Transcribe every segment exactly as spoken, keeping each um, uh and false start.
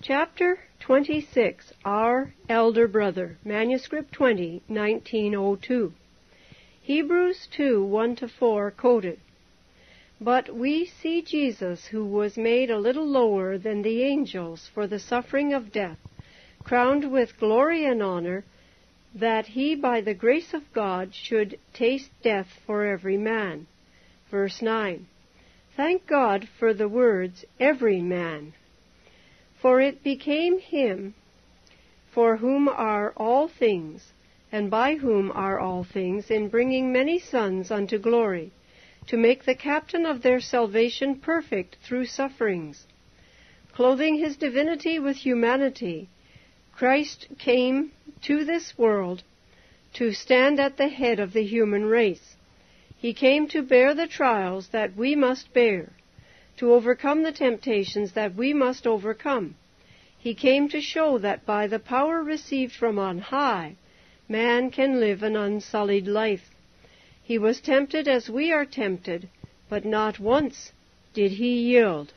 Chapter twenty-six, Our Elder Brother, Manuscript twenty, nineteen oh two. Hebrews two, one to four, quoted. But we see Jesus, who was made a little lower than the angels for the suffering of death, crowned with glory and honor, that he by the grace of God should taste death for every man. Verse nine. Thank God for the words, every man. For it became him, for whom are all things, and by whom are all things, in bringing many sons unto glory, to make the captain of their salvation perfect through sufferings. Clothing his divinity with humanity, Christ came to this world to stand at the head of the human race. He came to bear the trials that we must bear, to overcome the temptations that we must overcome. He came to show that by the power received from on high, man can live an unsullied life. He was tempted as we are tempted, but not once did he yield.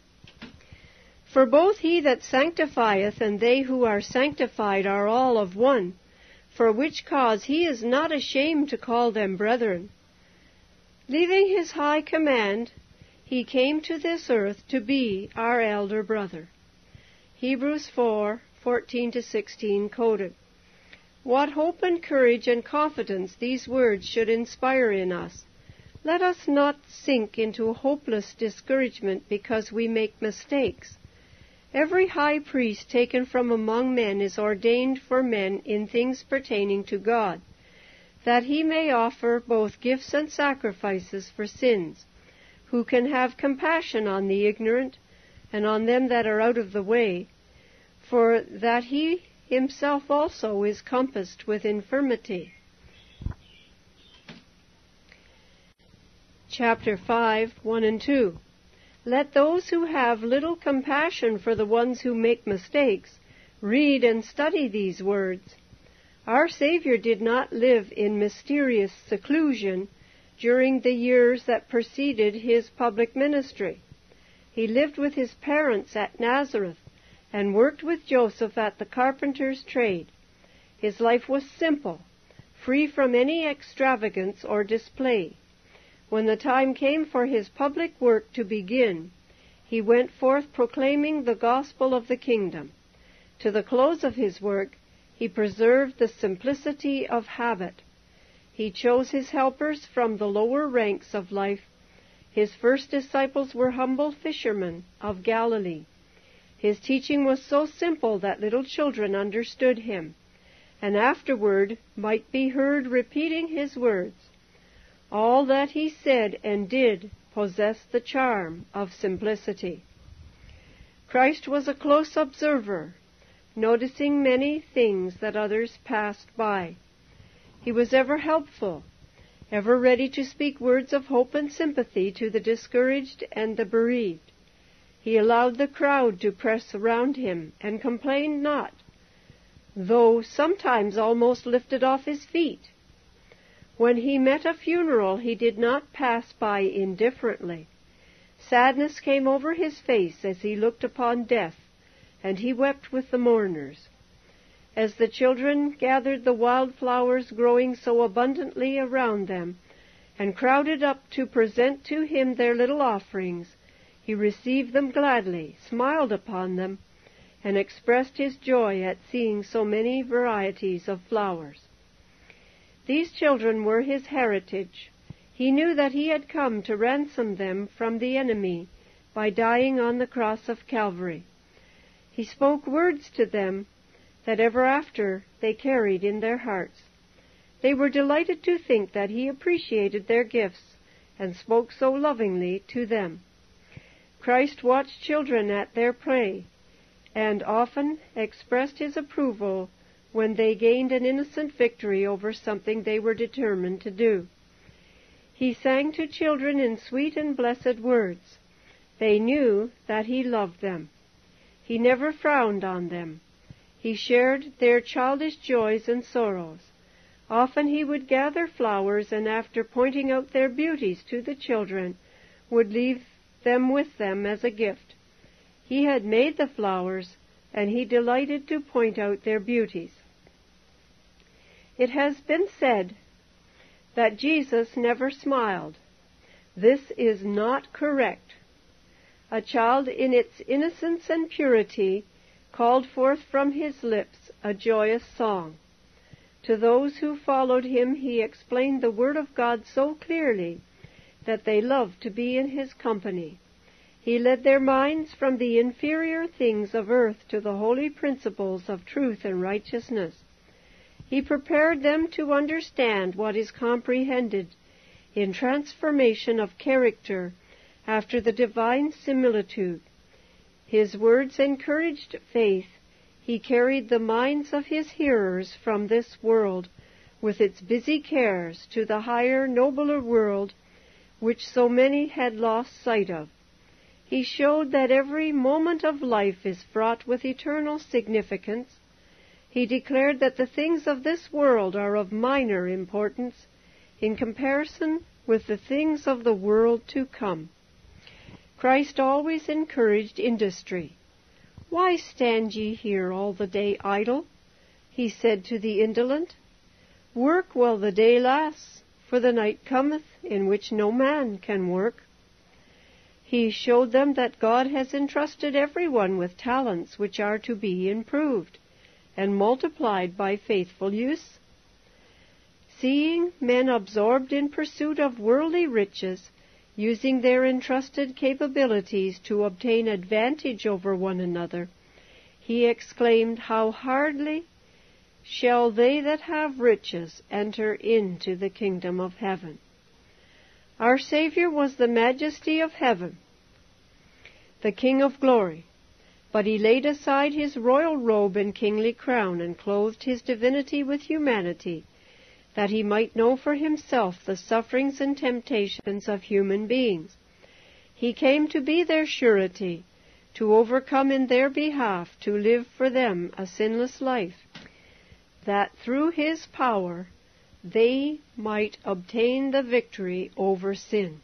For both he that sanctifieth and they who are sanctified are all of one, for which cause he is not ashamed to call them brethren. Leaving his high command, he came to this earth to be our elder brother. Hebrews four, fourteen to sixteen, quoted. What hope and courage and confidence these words should inspire in us. Let us not sink into hopeless discouragement because we make mistakes. Every high priest taken from among men is ordained for men in things pertaining to God, that he may offer both gifts and sacrifices for sins, who can have compassion on the ignorant and on them that are out of the way, for that he himself also is compassed with infirmity. Chapter five, one and two. Let those who have little compassion for the ones who make mistakes read and study these words. Our Savior did not live in mysterious seclusion during the years that preceded his public ministry. He lived with his parents at Nazareth and worked with Joseph at the carpenter's trade. His life was simple, free from any extravagance or display. When the time came for his public work to begin, he went forth proclaiming the gospel of the kingdom. To the close of his work, he preserved the simplicity of habit. He chose his helpers from the lower ranks of life. His first disciples were humble fishermen of Galilee. His teaching was so simple that little children understood him, and afterward might be heard repeating his words. All that he said and did possessed the charm of simplicity. Christ was a close observer, noticing many things that others passed by. He was ever helpful, ever ready to speak words of hope and sympathy to the discouraged and the bereaved. He allowed the crowd to press around him and complained not, though sometimes almost lifted off his feet. When he met a funeral, he did not pass by indifferently. Sadness came over his face as he looked upon death, and he wept with the mourners. As the children gathered the wild flowers growing so abundantly around them, and crowded up to present to him their little offerings, he received them gladly, smiled upon them, and expressed his joy at seeing so many varieties of flowers. These children were his heritage. He knew that he had come to ransom them from the enemy by dying on the cross of Calvary. He spoke words to them that ever after they carried in their hearts. They were delighted to think that he appreciated their gifts and spoke so lovingly to them. Christ watched children at their play and often expressed his approval when they gained an innocent victory over something they were determined to do. He sang to children in sweet and blessed words. They knew that he loved them. He never frowned on them. He shared their childish joys and sorrows. Often he would gather flowers, and after pointing out their beauties to the children, would leave them with them as a gift. He had made the flowers, and he delighted to point out their beauties. It has been said that Jesus never smiled. This is not correct. A child in its innocence and purity called forth from his lips a joyous song. To those who followed him he explained the Word of God so clearly that they loved to be in his company. He led their minds from the inferior things of earth to the holy principles of truth and righteousness. He prepared them to understand what is comprehended in transformation of character after the divine similitude. His words encouraged faith. He carried the minds of his hearers from this world with its busy cares to the higher, nobler world which so many had lost sight of. He showed that every moment of life is fraught with eternal significance. He declared that the things of this world are of minor importance in comparison with the things of the world to come. Christ always encouraged industry. "Why stand ye here all the day idle?" he said to the indolent. "Work while the day lasts, for the night cometh in which no man can work." He showed them that God has entrusted everyone with talents which are to be improved and multiplied by faithful use. Seeing men absorbed in pursuit of worldly riches, using their entrusted capabilities to obtain advantage over one another, he exclaimed, "How hardly shall they that have riches enter into the kingdom of heaven." Our Savior was the majesty of heaven, the King of glory, but he laid aside his royal robe and kingly crown and clothed his divinity with humanity, that he might know for himself the sufferings and temptations of human beings. He came to be their surety, to overcome in their behalf, to live for them a sinless life, that through his power they might obtain the victory over sin.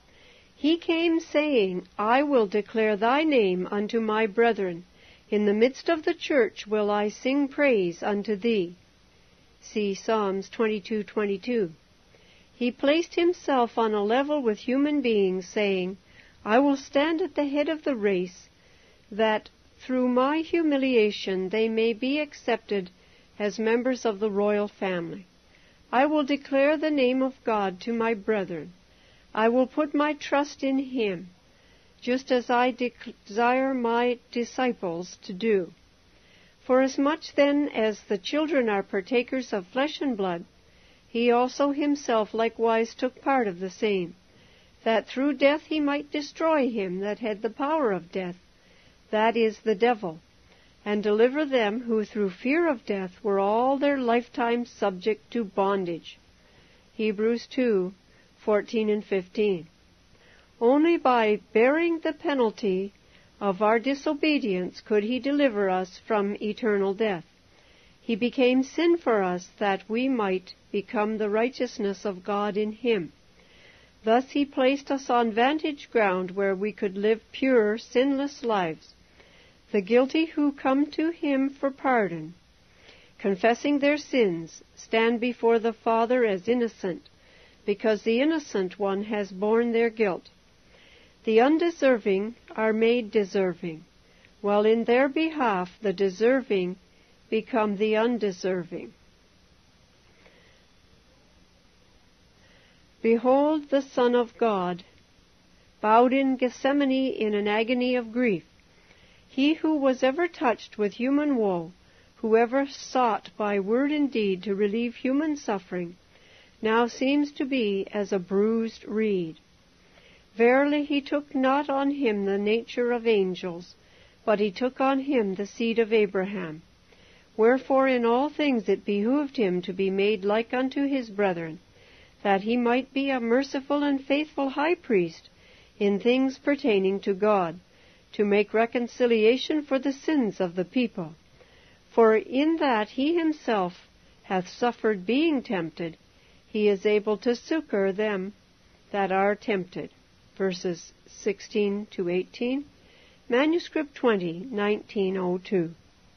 He came saying, "I will declare thy name unto my brethren. In the midst of the church will I sing praise unto thee." See Psalms twenty-two twenty-two. He placed himself on a level with human beings, saying, "I will stand at the head of the race, that through my humiliation they may be accepted as members of the royal family. I will declare the name of God to my brethren. I will put my trust in him, just as I de- desire my disciples to do. Forasmuch then as the children are partakers of flesh and blood, he also himself likewise took part of the same, that through death he might destroy him that had the power of death, that is, the devil, and deliver them who through fear of death were all their lifetime subject to bondage." Hebrews two fourteen and fifteen. Only by bearing the penalty of our disobedience could he deliver us from eternal death. He became sin for us, that we might become the righteousness of God in him. Thus he placed us on vantage ground where we could live pure, sinless lives. The guilty who come to him for pardon, confessing their sins, stand before the Father as innocent, because the innocent one has borne their guilt. The undeserving are made deserving, while in their behalf the deserving become the undeserving. Behold, the Son of God, bowed in Gethsemane in an agony of grief. He who was ever touched with human woe, who ever sought by word and deed to relieve human suffering, now seems to be as a bruised reed. Verily he took not on him the nature of angels, but he took on him the seed of Abraham. Wherefore in all things it behooved him to be made like unto his brethren, that he might be a merciful and faithful high priest in things pertaining to God, to make reconciliation for the sins of the people. For in that he himself hath suffered being tempted, he is able to succor them that are tempted. Verses sixteen to eighteen, Manuscript twenty, nineteen oh two.